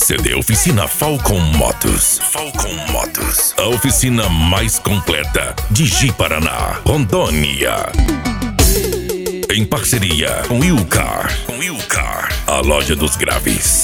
CD Oficina Falcon Motos. Falcon Motos. A oficina mais completa de Ji-Paraná, Rondônia. Em parceria com Wilcar. A loja dos graves.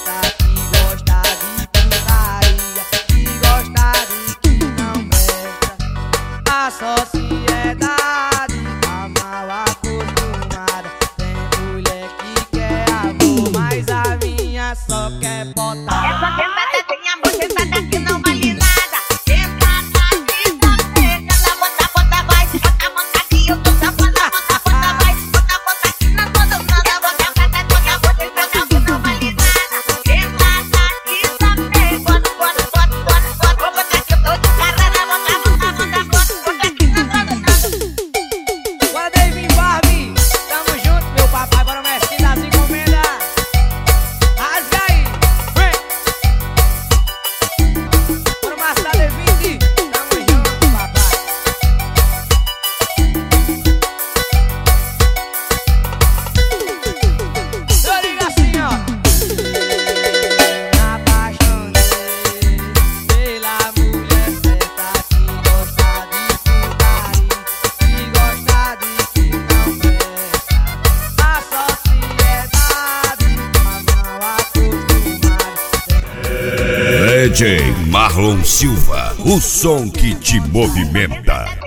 A sociedade tá mal acostumada. Tem mulher que quer amor, mas a minha só quer botar. Essa sentadinha, você sentada que não vale nada. Sentada aqui, só pega. Ela bota, vai. Bota aqui, eu tô safando. Bota, vai. Bota aqui na toda. Bota, sentadinha, você sentada que não vale nada. Sentada aqui, só pega. Bota. Vou botar aqui, eu tô de cara. Bota aqui na toda. Bora, David Barbie, tamo junto, meu papai. Bora, mestre das encomendas. Rasga aí, vem. Bora, Marcia David, tamo junto, papai. Eu digo assim, ó. Apaixonei pela mulher certa que gosta de putaria, que gosta de que não presta. A sociedade tá mal acostumada. DJ Marlon Silva, o som que te movimenta.